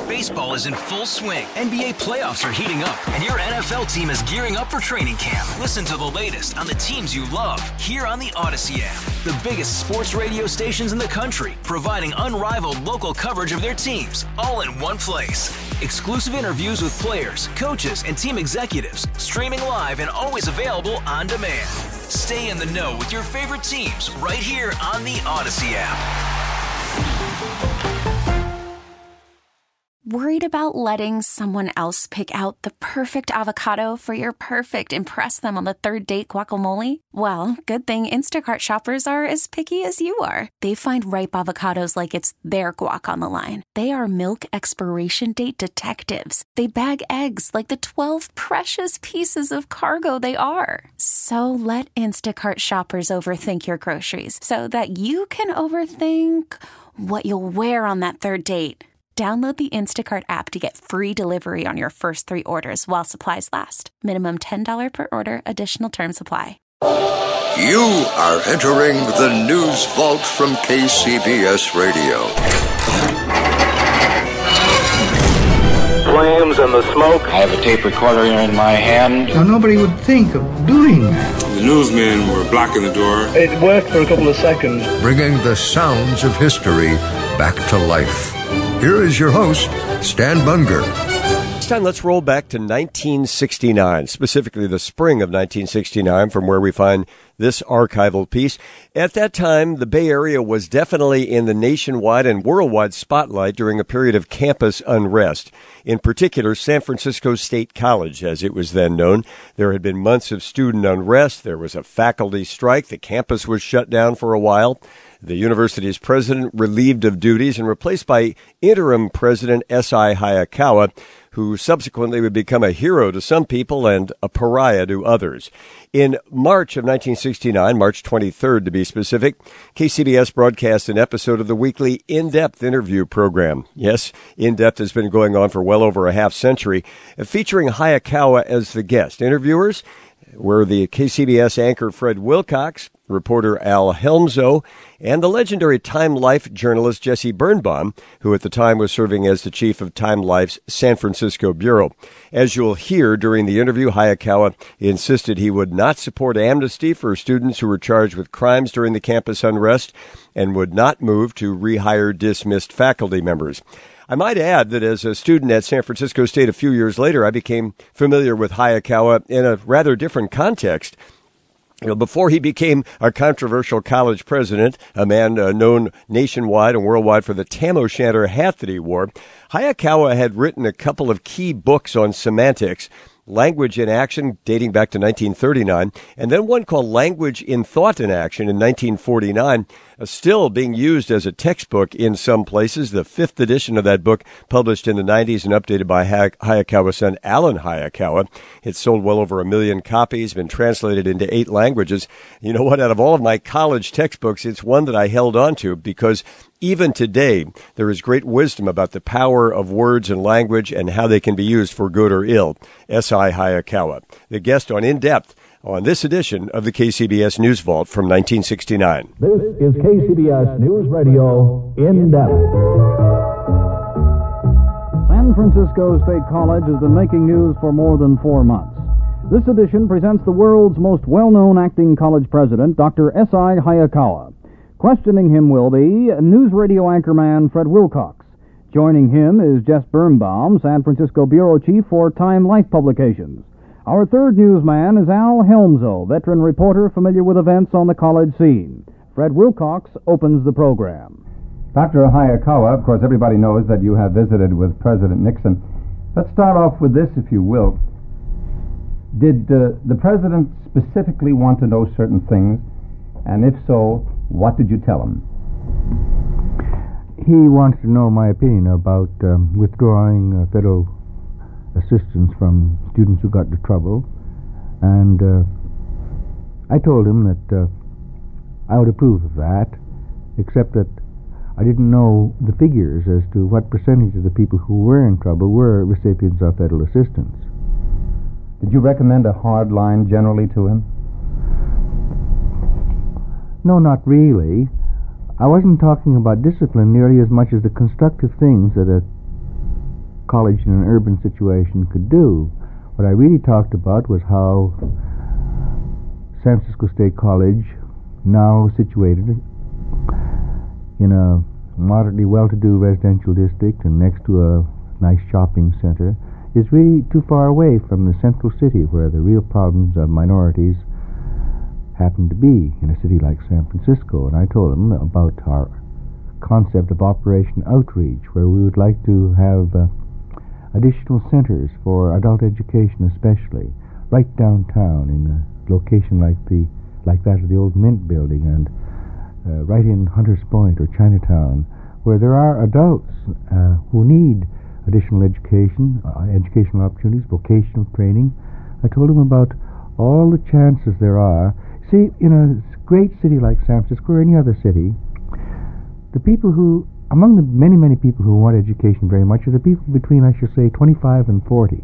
Baseball is in full swing. NBA playoffs are heating up, and your NFL team is gearing up for training camp. Listen to the latest on the teams you love here on the Odyssey app. The biggest sports radio stations in the country, providing unrivaled local coverage of their teams, all in one place. Exclusive interviews with players, coaches, and team executives, streaming live and always available on demand. Stay in the know with your favorite teams right here on the Odyssey app. Worried about letting someone else pick out the perfect avocado for your perfect impress them on the third date guacamole? Well, good thing Instacart shoppers are as picky as you are. They find ripe avocados like it's their guac on the line. They are milk expiration date detectives. They bag eggs like the 12 precious pieces of cargo they are. So let Instacart shoppers overthink your groceries so that you can overthink what you'll wear on that third date. Download the Instacart app to get free delivery on your first 3 orders while supplies last. Minimum $10 per order. Additional terms apply. You are entering the News Vault from KCBS Radio. Flames and the smoke. I have a tape recorder in my hand. Now, nobody would think of doing that. The newsmen were blocking the door. It worked for a couple of seconds. Bringing the sounds of history back to life. Here is your host, Stan Bunger. This time, let's roll back to 1969, specifically the spring of 1969, from where we find this archival piece. At that time, the Bay Area was definitely in the nationwide and worldwide spotlight during a period of campus unrest. In particular, San Francisco State College, as it was then known. There had been months of student unrest. There was a faculty strike. The campus was shut down for a while. The university's president relieved of duties and replaced by interim president S.I. Hayakawa, who subsequently would become a hero to some people and a pariah to others. In March of 1969, March 23rd to be specific, KCBS broadcast an episode of the weekly In-Depth interview program. Yes, In-Depth has been going on for well over a half century, featuring Hayakawa as the guest. Interviewers were the KCBS anchor Fred Wilcox, reporter Al Helmzo, and the legendary Time Life journalist Jesse Birnbaum, who at the time was serving as the chief of Time Life's San Francisco bureau. As you'll hear during the interview, Hayakawa insisted he would not support amnesty for students who were charged with crimes during the campus unrest and would not move to rehire dismissed faculty members. I might add that as a student at San Francisco State a few years later, I became familiar with Hayakawa in a rather different context. Before he became a controversial college president, a man known nationwide and worldwide for the tam o' shanter hat that he wore, Hayakawa had written a couple of key books on semantics, Language in Action, dating back to 1939, and then one called Language in Thought and Action in 1949, still being used as a textbook in some places. The 5th edition of that book, published in the 90s and updated by Hayakawa's son, Alan Hayakawa. It's sold well over 1 million copies, been translated into 8 languages. You know what? Out of all of my college textbooks, it's one that I held on to because even today, there is great wisdom about the power of words and language and how they can be used for good or ill. S.I. Hayakawa, the guest on In-Depth on this edition of the KCBS News Vault from 1969. This is KCBS News Radio In-Depth. San Francisco State College has been making news for more than 4 months. This edition presents the world's most well-known acting college president, Dr. S.I. Hayakawa. Questioning him will be news radio anchorman Fred Wilcox. Joining him is Jess Birnbaum, San Francisco bureau chief for Time Life Publications. Our third newsman is Al Helmzo, veteran reporter familiar with events on the college scene. Fred Wilcox opens the program. Dr. Hayakawa, of course, everybody knows that you have visited with President Nixon. Let's start off with this, if you will. Did the president specifically want to know certain things? And if so, what did you tell him? He wants to know my opinion about withdrawing federal assistance from students who got into trouble. And I told him that I would approve of that, except that I didn't know the figures as to what percentage of the people who were in trouble were recipients of federal assistance. Did you recommend a hard line generally to him? No, not really. I wasn't talking about discipline nearly as much as the constructive things that a college in an urban situation could do. What I really talked about was how San Francisco State College, now situated in a moderately well-to-do residential district and next to a nice shopping center, is really too far away from the central city where the real problems of minorities happen to be in a city like San Francisco. And I told them about our concept of Operation Outreach, where we would like to have additional centers for adult education, especially right downtown in a location like that of the old Mint building, and right in Hunters Point or Chinatown, where there are adults who need additional educational opportunities, vocational training. I told them about all the chances there are. See, in a great city like San Francisco or any other city, the people who, among the many, many people who want education very much, are the people between, I should say, 25 and 40.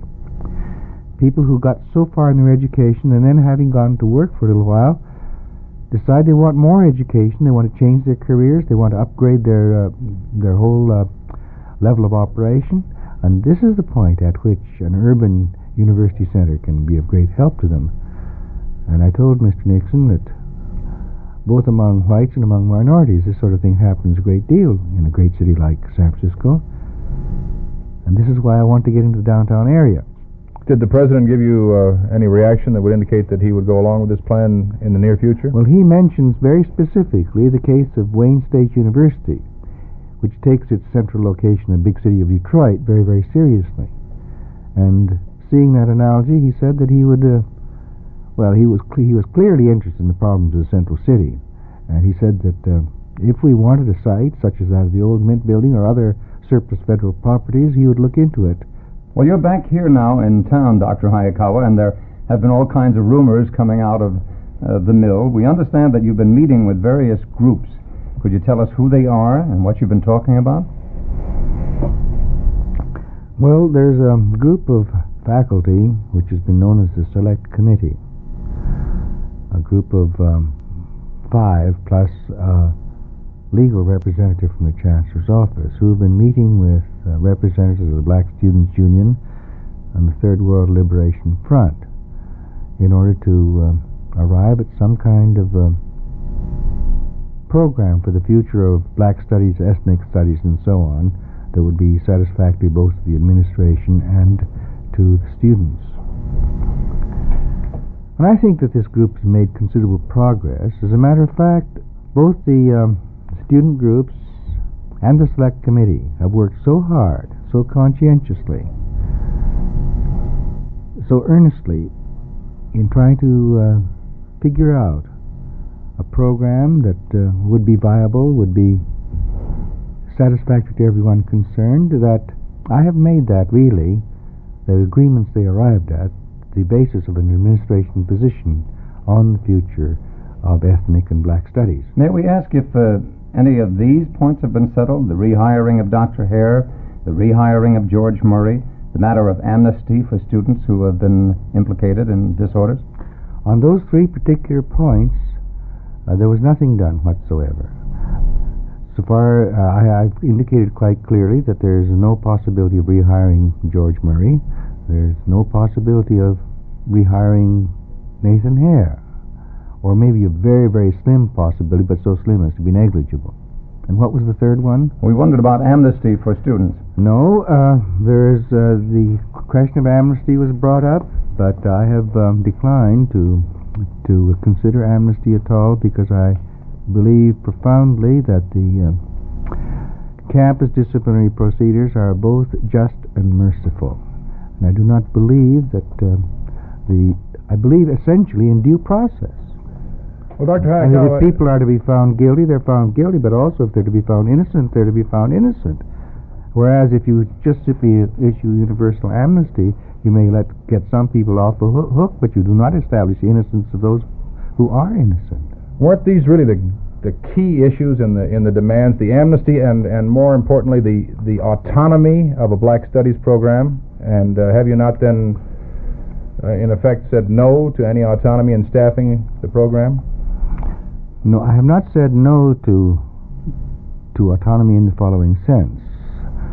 People who got so far in their education and then, having gone to work for a little while, decide they want more education, they want to change their careers, they want to upgrade their whole level of operation, and this is the point at which an urban university center can be of great help to them. And I told Mr. Nixon that both among whites and among minorities, this sort of thing happens a great deal in a great city like San Francisco, and this is why I want to get into the downtown area. Did the president give you any reaction that would indicate that he would go along with this plan in the near future? Well, he mentions very specifically the case of Wayne State University, which takes its central location in the big city of Detroit very, very seriously. And seeing that analogy, he said that he would, he was clearly interested in the problems of the central city. And he said that if we wanted a site, such as that of the old Mint building or other surplus federal properties, he would look into it. Well, you're back here now in town, Dr. Hayakawa, and there have been all kinds of rumors coming out of the mill. We understand that you've been meeting with various groups. Could you tell us who they are and what you've been talking about? Well, there's a group of faculty which has been known as the Select Committee, a group of 5 plus a legal representative from the Chancellor's office, who have been meeting with representatives of the Black Students' Union and the Third World Liberation Front in order to arrive at some kind of program for the future of black studies, ethnic studies, and so on, that would be satisfactory both to the administration and to the students. And I think that this group has made considerable progress. As a matter of fact, both the student groups and the Select Committee have worked so hard, so conscientiously, so earnestly in trying to figure out a program that would be viable, would be satisfactory to everyone concerned, that I have made that really, the agreements they arrived at, the basis of an administration position on the future of ethnic and black studies. May we ask if any of these points have been settled? The rehiring of Dr. Hare, the rehiring of George Murray, the matter of amnesty for students who have been implicated in disorders? On those 3 particular points, there was nothing done whatsoever. So far, I've indicated quite clearly that there's no possibility of rehiring George Murray. There's no possibility of rehiring Nathan Hare, or maybe a very, very slim possibility, but so slim as to be negligible. And what was the third one? We wondered about amnesty for students. No, there's the question of amnesty was brought up, but I have declined to consider amnesty at all, because I believe profoundly that the campus disciplinary procedures are both just and merciful. And I do not believe that I believe essentially in due process. Well, Dr. If Hayakawa, people are to be found guilty, they're found guilty, but also if they're to be found innocent, they're to be found innocent. Whereas if you just simply issue universal amnesty, you may get some people off the hook, but you do not establish the innocence of those who are innocent. weren't these really the key issues in the demands, the amnesty, and more importantly the autonomy of a Black Studies program? And have you not then in effect said no to any autonomy in staffing the program? No, I have not said no to autonomy in the following sense.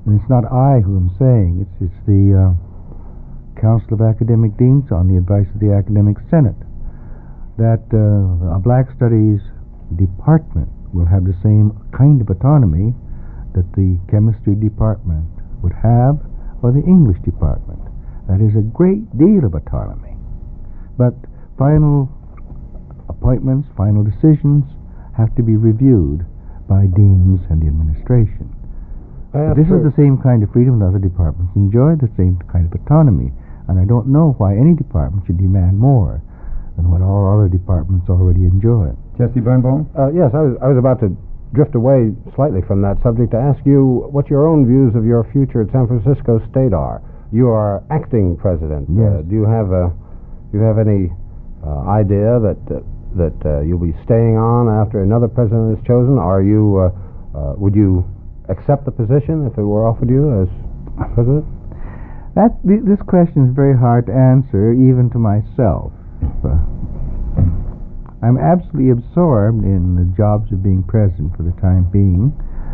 And it's not I who am saying, it's the Council of Academic Deans on the advice of the Academic Senate, that a Black Studies department will have the same kind of autonomy that the chemistry department would have, or the English department. That is a great deal of autonomy. But final appointments, final decisions have to be reviewed by deans and the administration. This is the same kind of freedom that other departments enjoy, the same kind of autonomy, and I don't know why any department should demand more than what all other departments already enjoy. Jesse Birnbaum? Yes, I was about to drift away slightly from that subject to ask you what your own views of your future at San Francisco State are. You are acting president. Yes. Do you have any idea that you'll be staying on after another president is chosen? Are you would you accept the position if it were offered you as president? This question is very hard to answer, even to myself. I'm absolutely absorbed in the jobs of being president for the time being.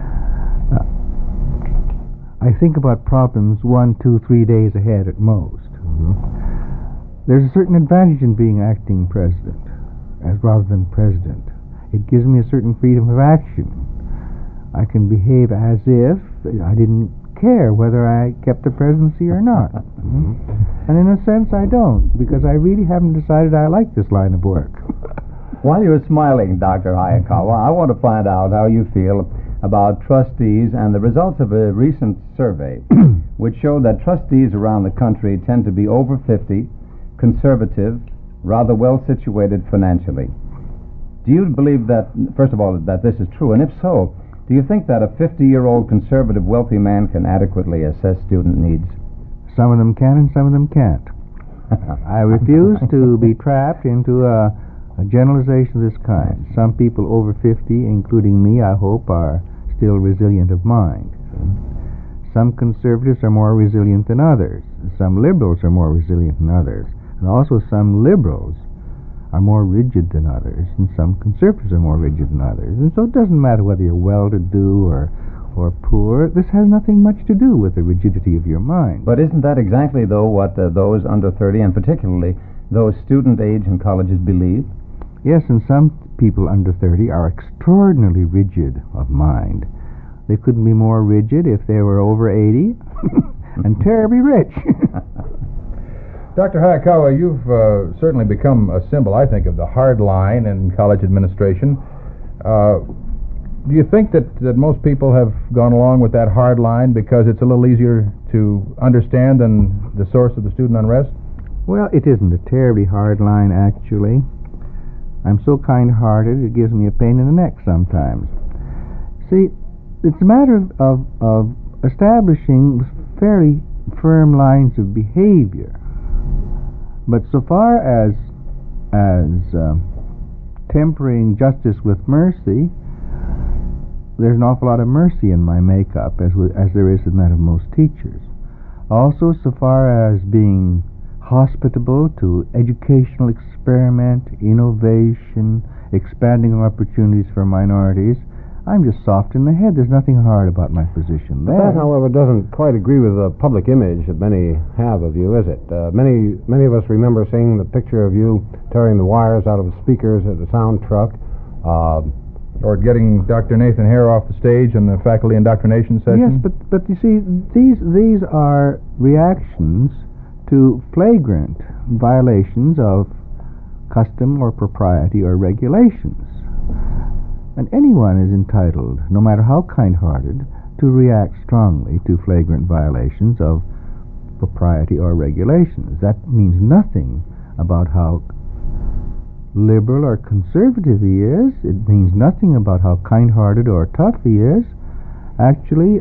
I think about problems 1, 2, 3 days ahead at most. There's a certain advantage in being acting president, as rather than president. It gives me a certain freedom of action. I can behave as if I didn't care whether I kept the presidency or not. And in a sense I don't, because I really haven't decided I like this line of work. While you're smiling, Dr. Hayakawa, I want to find out how you feel about trustees and the results of a recent survey which showed that trustees around the country tend to be over 50, conservative, rather well situated financially. Do you believe that, first of all, that this is true? And if so, do you think that a 50-year-old conservative wealthy man can adequately assess student needs? Some of them can and some of them can't. I refuse to be trapped into a generalization of this kind. Some people over 50, including me, I hope, are still resilient of mind. Some conservatives are more resilient than others. Some liberals are more resilient than others. And also some liberals are more rigid than others, and some conservatives are more rigid than others. And so it doesn't matter whether you're well-to-do or poor. This has nothing much to do with the rigidity of your mind. But isn't that exactly, though, what those under 30, and particularly those student age in colleges, believe? Yes, and some people under 30 are extraordinarily rigid of mind. They couldn't be more rigid if they were over 80 and terribly rich. Dr. Hayakawa, you've certainly become a symbol, I think, of the hard line in college administration. Do you think that most people have gone along with that hard line because it's a little easier to understand than the source of the student unrest? Well, it isn't a terribly hard line, actually. I'm so kind-hearted, it gives me a pain in the neck sometimes. See, it's a matter of establishing fairly firm lines of behavior. But so far as tempering justice with mercy, there's an awful lot of mercy in my makeup, as there is in that of most teachers. Also, so far as being hospitable to educational experiment, innovation, expanding opportunities for minorities, I'm just soft in the head. There's nothing hard about my position there. That, however, doesn't quite agree with the public image that many have of you, is it? Many of us remember seeing the picture of you tearing the wires out of the speakers at the sound truck. Or getting Dr. Nathan Hare off the stage in the faculty indoctrination session. Yes, but you see, these are reactions to flagrant violations of custom or propriety or regulations. And anyone is entitled, no matter how kind-hearted, to react strongly to flagrant violations of propriety or regulations. That means nothing about how liberal or conservative he is. It means nothing about how kind-hearted or tough he is. Actually,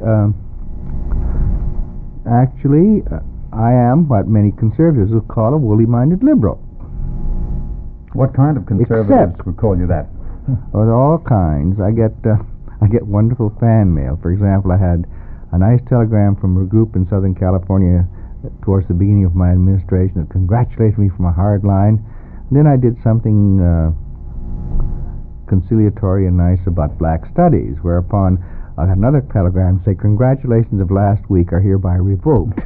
I am what many conservatives would call a woolly-minded liberal. What kind of conservatives would call you that? Well, all kinds. I get wonderful fan mail. For example, I had a nice telegram from a group in Southern California towards the beginning of my administration that congratulated me from a hard line. And then I did something conciliatory and nice about black studies, whereupon I got another telegram say, "Congratulations of last week are hereby revoked."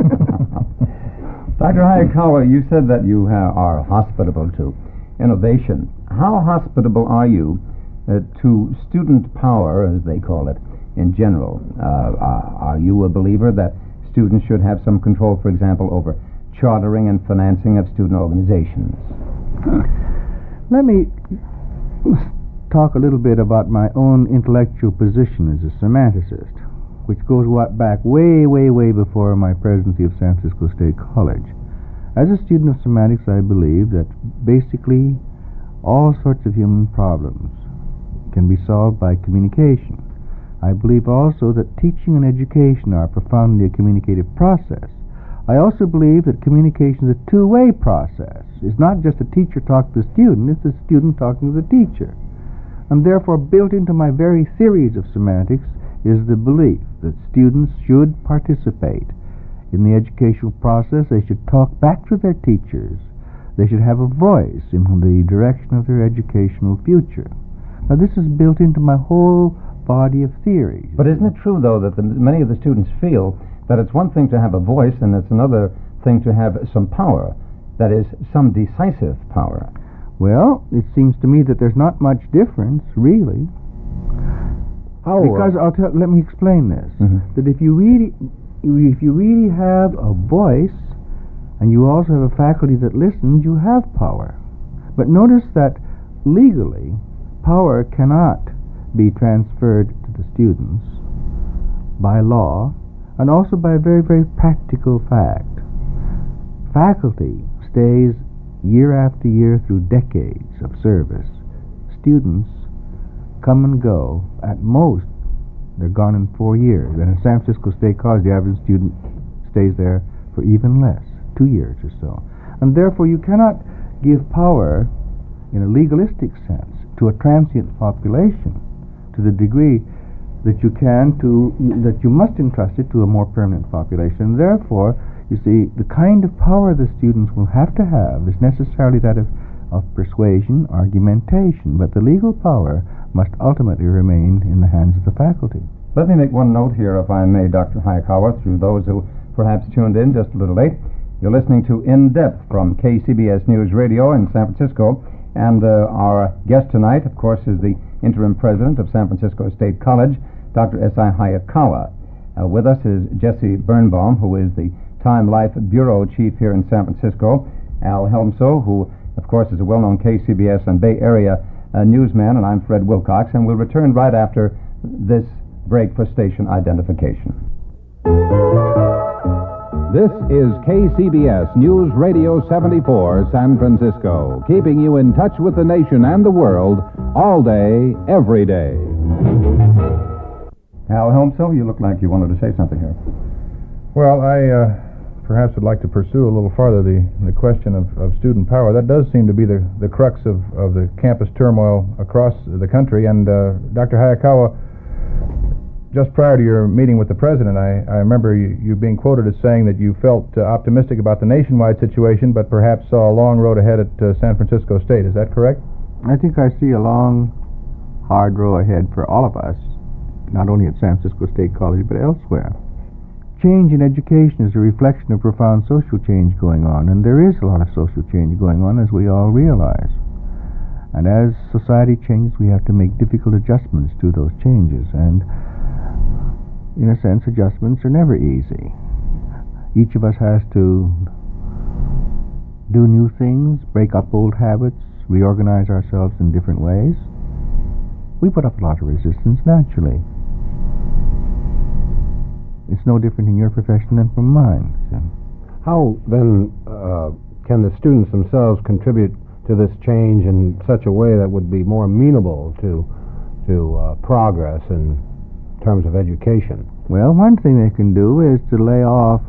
Dr. Hayakawa, you said that you are hospitable to innovation. How hospitable are you to student power, as they call it, in general? Are you a believer that students should have some control, for example, over chartering and financing of student organizations? Let me talk a little bit about my own intellectual position as a semanticist, which goes back way, way, way before my presidency of San Francisco State College. As a student of semantics, I believe that basically all sorts of human problems can be solved by communication. I believe also that teaching and education are profoundly a communicative process. I also believe that communication is a two-way process. It's not just a teacher talking to the student, it's a student talking to the teacher. And therefore, built into my very theories of semantics is the belief that students should participate in the educational process. They should talk back to their teachers. They should have a voice in the direction of their educational future. Now, this is built into my whole body of theories. But isn't it true, though, that many of the students feel that it's one thing to have a voice and it's another thing to have some power, that is, some decisive power? Well, it seems to me that there's not much difference, really. How? Because let me explain this. That if you really have a voice and you also have a faculty that listens, you have power. But notice that legally, power cannot be transferred to the students by law, and also by a very, very practical fact. Faculty stays year after year through decades of service. Students come and go. At most, they're gone in 4 years. And in San Francisco State College, the average student stays there for even less, 2 years or so. And therefore, you cannot give power in a legalistic sense to a transient population to the degree that you can that you must entrust it to a more permanent population. Therefore, you see, the kind of power the students will have to have is necessarily that of persuasion, argumentation, but the legal power must ultimately remain in the hands of the faculty. Let me make one note here, if I may, Dr. Hayakawa, through those who perhaps tuned in just a little late. You're listening to In Depth from KCBS News Radio in San Francisco, and our guest tonight, of course, is the interim president of San Francisco State College, Dr. S.I. Hayakawa. With us is Jesse Birnbaum, who is the Time Life Bureau Chief here in San Francisco, Al Helmso, who, of course, is a well-known KCBS and Bay Area newsman, and I'm Fred Wilcox, and we'll return right after this break for station identification. This is KCBS News Radio 74, San Francisco, keeping you in touch with the nation and the world all day, every day. Al Helmso, you look like you wanted to say something here. Well, I perhaps would like to pursue a little farther the question of student power. That does seem to be the crux of the campus turmoil across the country. And Dr. Hayakawa, just prior to your meeting with the president, I remember you being quoted as saying that you felt optimistic about the nationwide situation, but perhaps saw a long road ahead at San Francisco State. Is that correct? I think I see a long, hard road ahead for all of us, not only at San Francisco State College, but elsewhere. Change in education is a reflection of profound social change going on, and there is a lot of social change going on, as we all realize. And as society changes, we have to make difficult adjustments to those changes, and in a sense, adjustments are never easy. Each of us has to do new things, break up old habits, reorganize ourselves in different ways. We put up a lot of resistance, naturally. It's no different in your profession than from mine. So. How, then, can the students themselves contribute to this change in such a way that would be more amenable to progress in terms of education? Well, one thing they can do is to lay off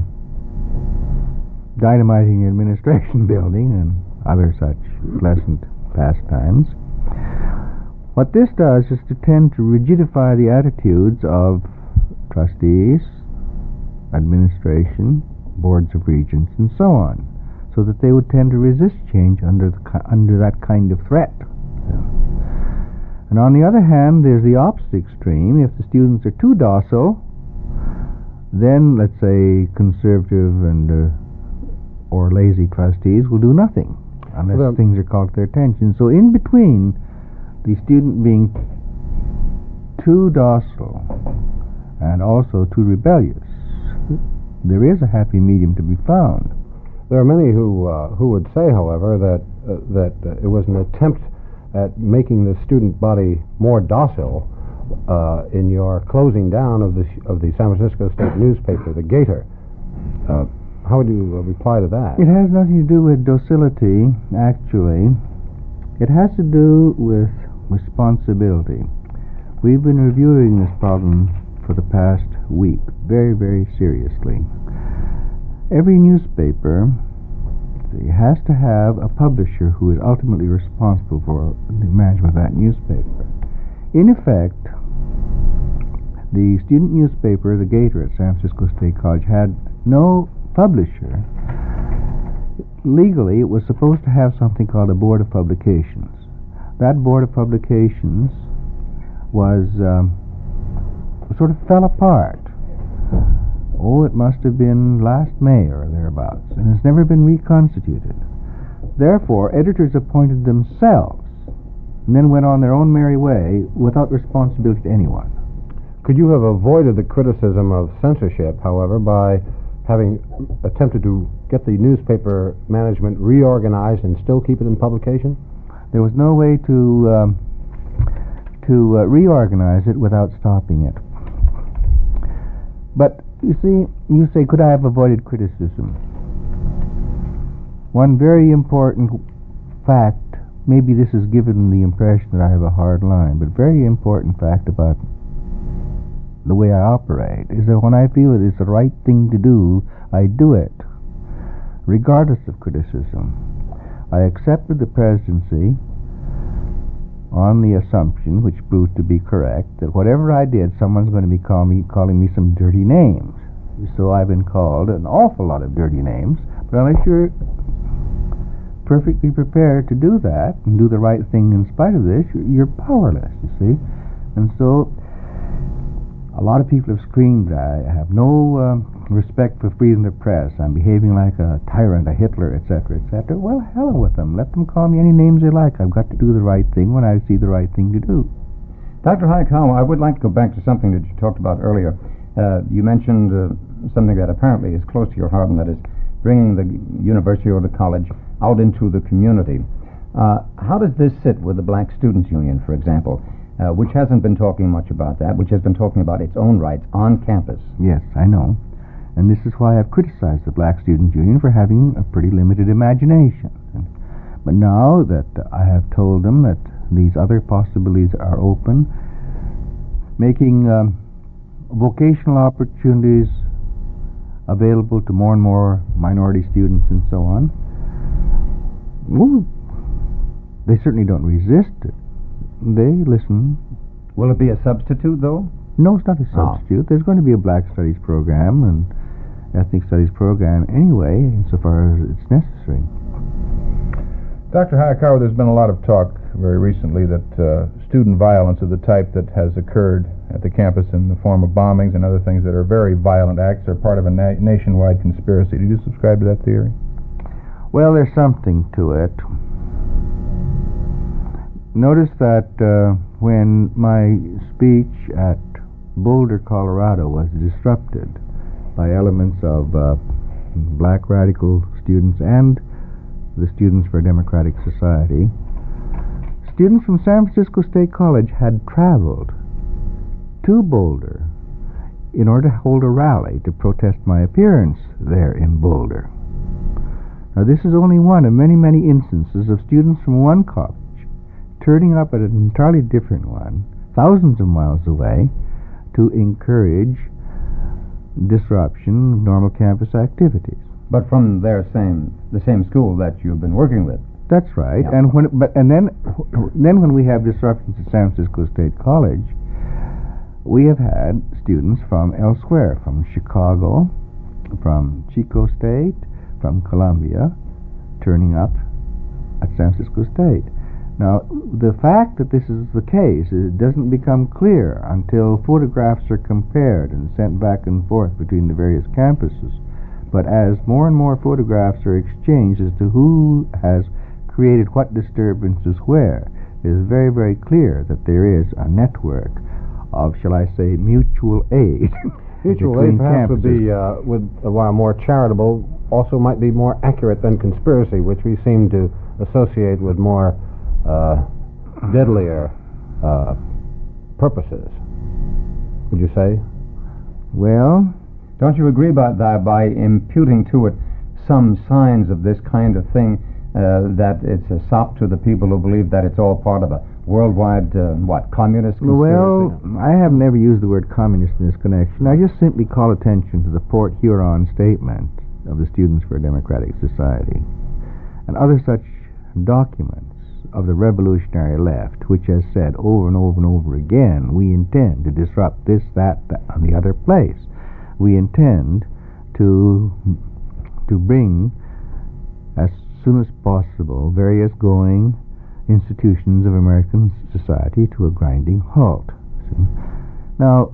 dynamiting the administration building and other such pleasant pastimes. What this does is to tend to rigidify the attitudes of trustees, administration, boards of regents, and so on, so that they would tend to resist change under that kind of threat. And on the other hand, there's the opposite extreme. If the students are too docile, then, let's say, conservative and or lazy trustees will do nothing unless things are called to their attention. So in between the student being too docile and also too rebellious, there is a happy medium to be found. There are many who would say, however, that it was an attempt at making the student body more docile in your closing down of the San Francisco State newspaper, the Gator. How would you reply to that? It has nothing to do with docility, actually. It has to do with responsibility. We've been reviewing this problem for the past week, very, very seriously. Every newspaper has to have a publisher who is ultimately responsible for the management of that newspaper. In effect, the student newspaper, the Gator at San Francisco State College, had no publisher. Legally, it was supposed to have something called a Board of Publications. That Board of Publications was sort of fell apart. Oh, it must have been last May or thereabouts, and it's never been reconstituted. Therefore, editors appointed themselves and then went on their own merry way without responsibility to anyone. Could you have avoided the criticism of censorship, however, by having attempted to get the newspaper management reorganized and still keep it in publication? There was no way to reorganize it without stopping it. But you say, could I have avoided criticism? One very important fact, maybe this has given the impression that I have a hard line, but very important fact about the way I operate is that when I feel it is the right thing to do, I do it, regardless of criticism. I accepted the presidency on the assumption, which proved to be correct, that whatever I did, someone's going to be calling me some dirty names. So I've been called an awful lot of dirty names, but unless you're perfectly prepared to do that and do the right thing in spite of this, you're powerless, you see. And so a lot of people have screamed, I have no respect for freedom of the press, I'm behaving like a tyrant, a Hitler, etc., etc. Well, hell with them. Let them call me any names they like. I've got to do the right thing when I see the right thing to do. Dr. Hayakawa, I would like to go back to something that you talked about earlier. You mentioned something that apparently is close to your heart, and that is bringing the university or the college out into the community. How does this sit with the Black Students Union, for example, which hasn't been talking much about that, which has been talking about its own rights on campus? Yes, I know. And this is why I've criticized the Black Students Union for having a pretty limited imagination. But now that I have told them that these other possibilities are open, making vocational opportunities available to more and more minority students and so on, well, they certainly don't resist it. They listen. Will it be a substitute, though? No, it's not a substitute. There's going to be a Black Studies program and Ethnic Studies program anyway, insofar as it's necessary. Dr. Hayakawa, there's been a lot of talk very recently that student violence of the type that has occurred at the campus in the form of bombings and other things that are very violent acts are part of a nationwide conspiracy. Do you subscribe to that theory? Well, there's something to it. Notice that when my speech at Boulder, Colorado was disrupted by elements of black radical students and the Students for a Democratic Society, students from San Francisco State College had traveled to Boulder in order to hold a rally to protest my appearance there in Boulder. Now, this is only one of many, many instances of students from one college turning up at an entirely different one, thousands of miles away, to encourage disruption of normal campus activities. But from the same school that you've been working with. That's right. Yeah. And then when we have disruptions at San Francisco State College, we have had students from elsewhere, from Chicago, from Chico State, from Columbia, turning up at San Francisco State. Now, the fact that this is the case, it doesn't become clear until photographs are compared and sent back and forth between the various campuses. But as more and more photographs are exchanged as to who has created what disturbances where, it is very, very clear that there is a network of, shall I say, mutual aid. Mutual aid perhaps would be, while more charitable, also might be more accurate than conspiracy, which we seem to associate with more deadlier purposes. Would you say? Well, don't you agree about that by imputing to it some signs of this kind of thing, that it's a sop to the people who believe that it's all part of a worldwide, communist conspiracy? Well, I have never used the word communist in this connection. I just simply call attention to the Port Huron statement of the Students for a Democratic Society and other such documents of the revolutionary left, which has said over and over and over again, we intend to disrupt this, that, and the other place. We intend to bring, as soon as possible, various going institutions of American society to a grinding halt. Now,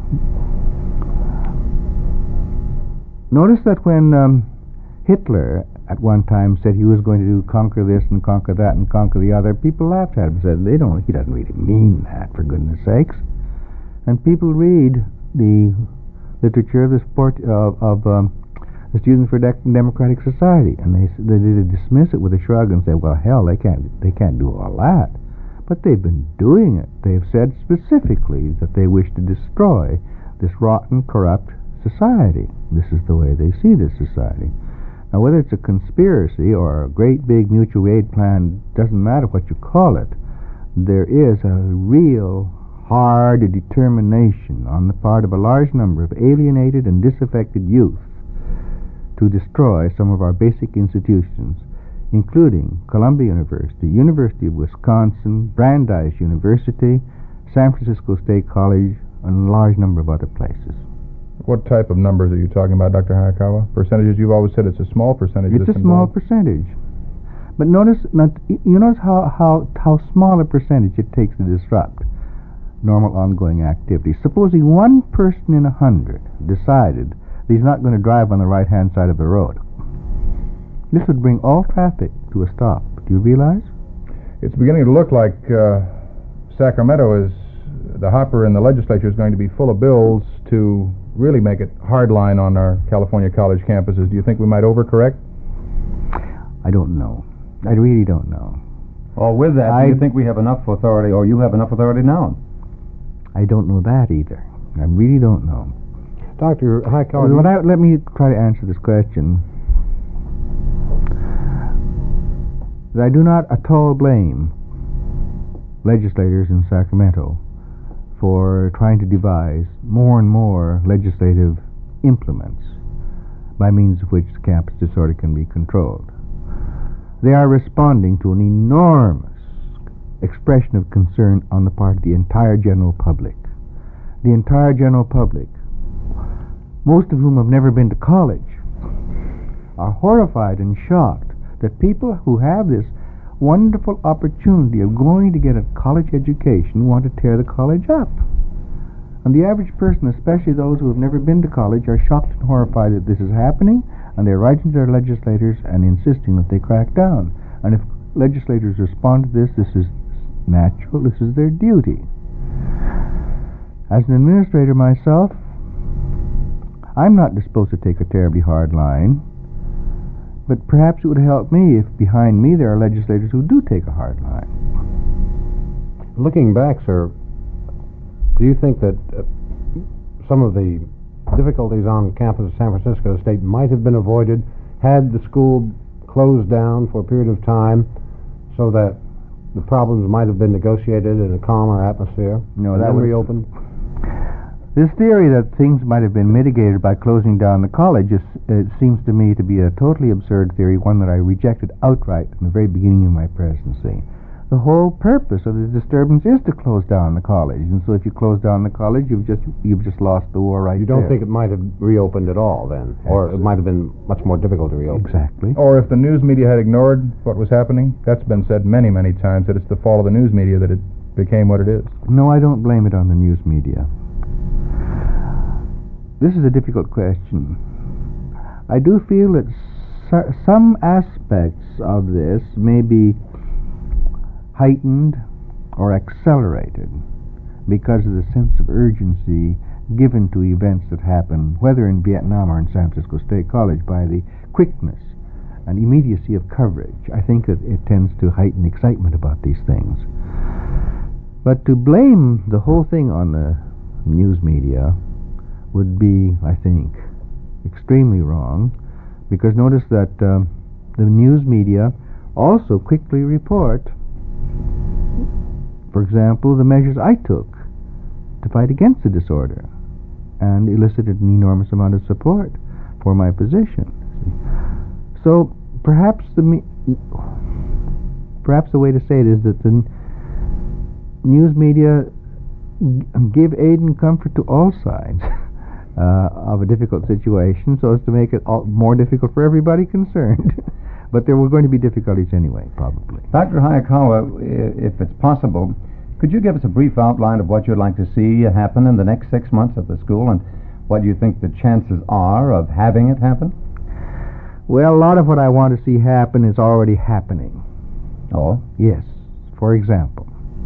notice that when Hitler at one time said he was going to conquer this and conquer that and conquer the other, people laughed at him and said, he doesn't really mean that, for goodness sakes. And people read the literature of the Students for Democratic Society, and they dismiss it with a shrug and say, well, hell, they can't do all that. But they've been doing it. They've said specifically that they wish to destroy this rotten, corrupt society. This is the way they see this society. Now, whether it's a conspiracy or a great big mutual aid plan, doesn't matter what you call it, there is a real hard determination on the part of a large number of alienated and disaffected youth to destroy some of our basic institutions, including Columbia University, University of Wisconsin, Brandeis University, San Francisco State College, and a large number of other places. What type of numbers are you talking about, Dr. Hayakawa? Percentages? You've always said it's a small percentage. It's a small percentage. But you notice how small a percentage it takes to disrupt normal ongoing activity. Supposing one person in 100 decided that he's not going to drive on the right-hand side of the road, this would bring all traffic to a stop. Do you realize? It's beginning to look like Sacramento is, the hopper in the legislature is going to be full of bills to really make it hardline on our California college campuses. Do you think we might overcorrect? I don't know. I really don't know. Well, with that, do you think we have enough authority, or you have enough authority now? I don't know that either. I really don't know. Dr. Hayakawa, let me try to answer this question. I do not at all blame legislators in Sacramento for trying to devise more and more legislative implements by means of which the campus disorder can be controlled. They are responding to an enormous expression of concern on the part of the entire general public. The entire general public, most of whom have never been to college, are horrified and shocked that people who have this wonderful opportunity of going to get a college education want to tear the college up. And the average person, especially those who have never been to college, are shocked and horrified that this is happening, and they're writing to their legislators and insisting that they crack down. And if legislators respond to this, this is natural, this is their duty. As an administrator myself, I'm not disposed to take a terribly hard line, but perhaps it would help me if behind me there are legislators who do take a hard line. Looking back, sir, do you think that some of the difficulties on campus of San Francisco State might have been avoided had the school closed down for a period of time so that the problems might have been negotiated in a calmer atmosphere? No, that was reopened. This theory that things might have been mitigated by closing down the college seems to me to be a totally absurd theory, one that I rejected outright from the very beginning of my presidency. the whole purpose of the disturbance is to close down the college, and so if you close down the college, you've just lost the war right there. You don't think it might have reopened at all then, or it might have been much more difficult to reopen? Exactly. Or if the news media had ignored what was happening, that's been said many, many times, that it's the fault of the news media that it became what it is. No, I don't blame it on the news media. This is a difficult question. I do feel that some aspects of this may be heightened or accelerated because of the sense of urgency given to events that happen, whether in Vietnam or in San Francisco State College, by the quickness and immediacy of coverage. I think that it tends to heighten excitement about these things. But to blame the whole thing on the news media would be, I think, extremely wrong, because notice that the news media also quickly report, for example, the measures I took to fight against the disorder, and elicited an enormous amount of support for my position. So perhaps the way to say it is that the news media give aid and comfort to all sides of a difficult situation, so as to make it more difficult for everybody concerned. But there were going to be difficulties anyway, probably. Dr. Hayakawa, if it's possible, could you give us a brief outline of what you'd like to see happen in the next 6 months at the school, and what you think the chances are of having it happen? Well, a lot of what I want to see happen is already happening. Oh? Yes. For example,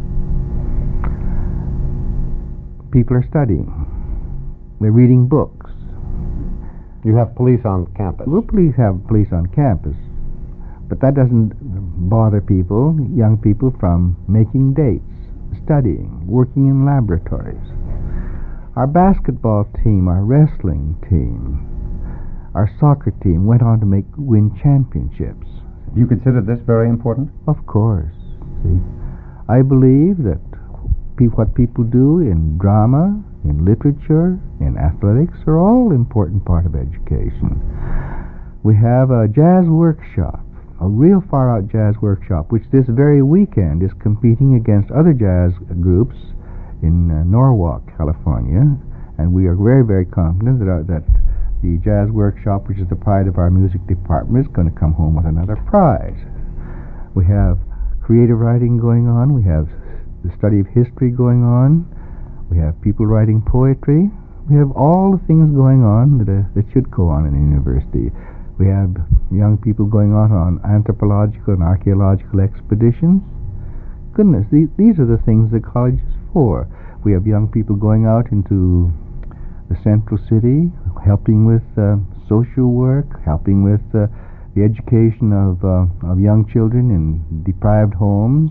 people are studying. They're reading books. You have police on campus. We'll have police on campus. But that doesn't bother people, young people, from making dates, studying, working in laboratories. Our basketball team, our wrestling team, our soccer team went on to win championships. Do you consider this very important? Of course. See, I believe that what people do in drama, in literature, in athletics are all important part of education. We have a jazz workshop, a real far-out jazz workshop, which this very weekend is competing against other jazz groups in Norwalk, California, and we are very, very confident that the jazz workshop, which is the pride of our music department, is going to come home with another prize. We have creative writing going on. We have the study of history going on. We have people writing poetry. We have all the things going on that should go on in a university. We have young people going on anthropological and archaeological expeditions. Goodness, these are the things the college is for. We have young people going out into the central city, helping with social work, helping with the education of young children in deprived homes.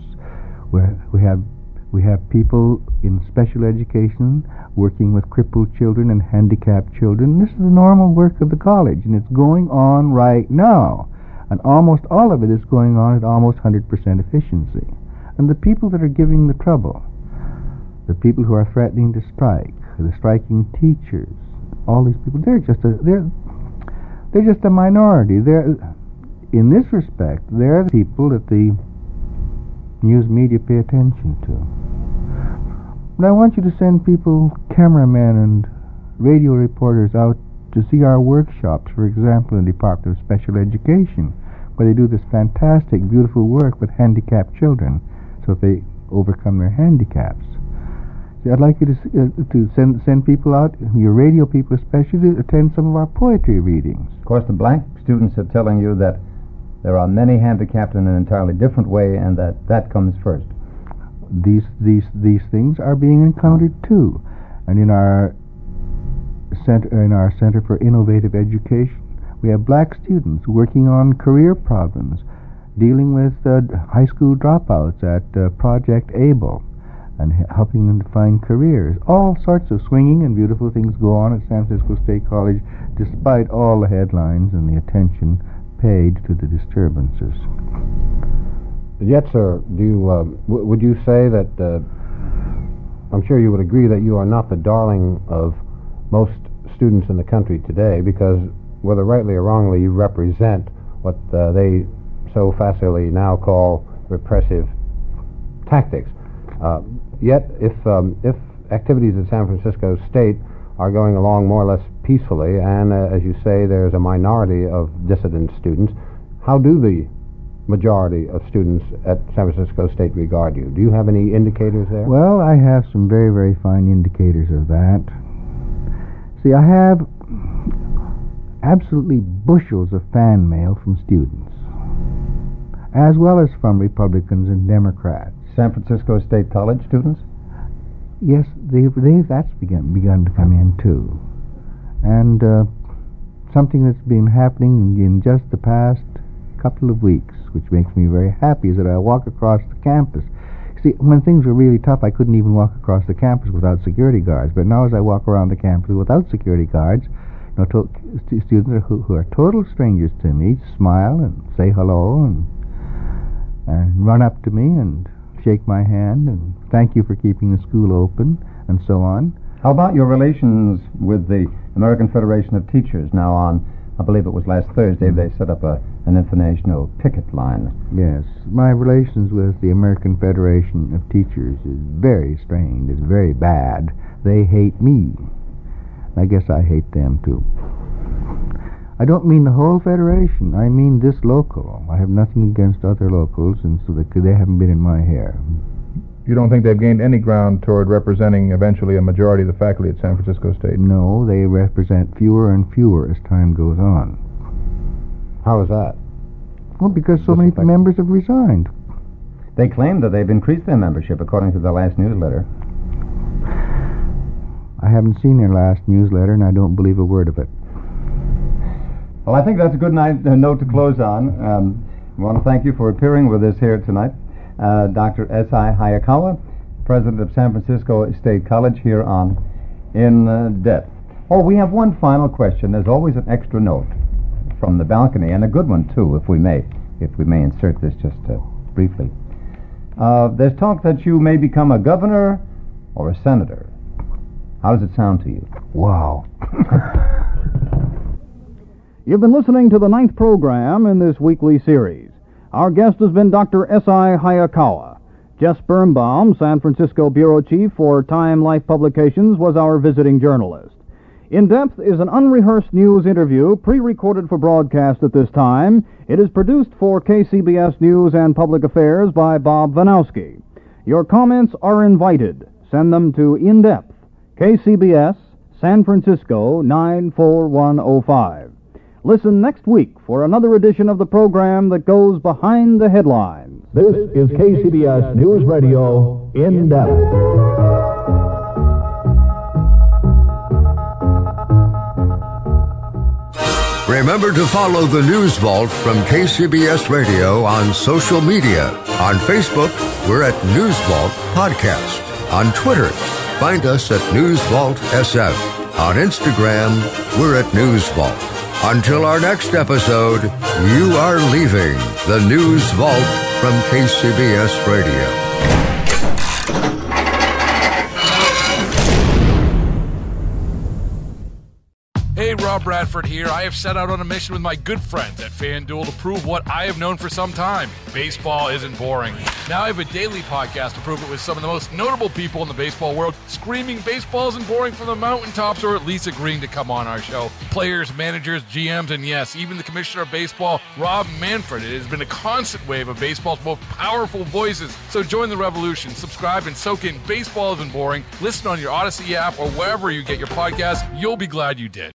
We have people in special education working with crippled children and handicapped children. This is the normal work of the college, and it's going on right now. And almost all of it is going on at almost 100% efficiency. And the people that are giving the trouble, the people who are threatening to strike, the striking teachers, all these people, they're just a minority. In this respect, they're the people that the news media pay attention to. But I want you to send people, cameramen and radio reporters, out to see our workshops, for example, in the Department of Special Education, where they do this fantastic, beautiful work with handicapped children, so that they overcome their handicaps. See, I'd like you to send people out, your radio people especially, to attend some of our poetry readings. Of course, the black students are telling you that there are many handicapped in an entirely different way, and that comes first. These things are being encountered too, and in our Center for Innovative Education, we have black students working on career problems, dealing with high school dropouts at Project Able, and helping them to find careers. All sorts of swinging and beautiful things go on at San Francisco State College, despite all the headlines and the attention paid to the disturbances. Yet, sir, would you say that, I'm sure you would agree that you are not the darling of most students in the country today, because whether rightly or wrongly you represent what they so facilely now call repressive tactics. Yet, if activities at San Francisco State are going along more or less peacefully, and as you say, there's a minority of dissident students, how do the majority of students at San Francisco State regard you? Do you have any indicators there? Well, I have some very, very fine indicators of that. See, I have absolutely bushels of fan mail from students, as well as from Republicans and Democrats. San Francisco State College students? Yes, that's begun to come in too. And something that's been happening in just the past couple of weeks, which makes me very happy, is that I walk across the campus. See, when things were really tough, I couldn't even walk across the campus without security guards. But now as I walk around the campus without security guards, students who are total strangers to me smile and say hello and run up to me and shake my hand and thank you for keeping the school open and so on. How about your relations with the American Federation of Teachers? Now on, I believe it was last Thursday, they set up an informational picket line. Yes, my relations with the American Federation of Teachers is very strained. It's very bad. They hate me. I guess I hate them too. I don't mean the whole federation. I mean this local. I have nothing against other locals, and so they haven't been in my hair. You don't think they've gained any ground toward representing eventually a majority of the faculty at San Francisco State? No, they represent fewer and fewer as time goes on. How is that? Well, because so many members have resigned. They claim that they've increased their membership, according to the last newsletter. I haven't seen their last newsletter, and I don't believe a word of it. Well, I think that's a good note to close on. I want to thank you for appearing with us here tonight. Dr. S.I. Hayakawa, president of San Francisco State College, here on In Depth. Oh, we have one final question. There's always an extra note from the balcony, and a good one, too, if we may insert this just briefly. There's talk that you may become a governor or a senator. How does it sound to you? Wow. You've been listening to the 9th program in this weekly series. Our guest has been Dr. S.I. Hayakawa. Jess Birnbaum, San Francisco Bureau Chief for Time Life Publications, was our visiting journalist. In Depth is an unrehearsed news interview pre-recorded for broadcast at this time. It is produced for KCBS News and Public Affairs by Bob Vanowski. Your comments are invited. Send them to In Depth, KCBS, San Francisco 94105. Listen next week for another edition of the program that goes behind the headlines. This is KCBS News Radio In Depth. Remember to follow the News Vault from KCBS Radio on social media. On Facebook, we're at News Vault Podcast. On Twitter, find us at News Vault SF. On Instagram, we're at News Vault. Until our next episode, you are leaving the News Vault from KCBS Radio. Hey, Rob Bradford here. I have set out on a mission with my good friends at FanDuel to prove what I have known for some time. Baseball isn't boring. Now I have a daily podcast to prove it with some of the most notable people in the baseball world, screaming baseball isn't boring from the mountaintops, or at least agreeing to come on our show. Players, managers, GMs, and yes, even the commissioner of baseball, Rob Manfred. It has been a constant wave of baseball's most powerful voices. So join the revolution. Subscribe and soak in Baseball Isn't Boring. Listen on your Odyssey app or wherever you get your podcasts. You'll be glad you did.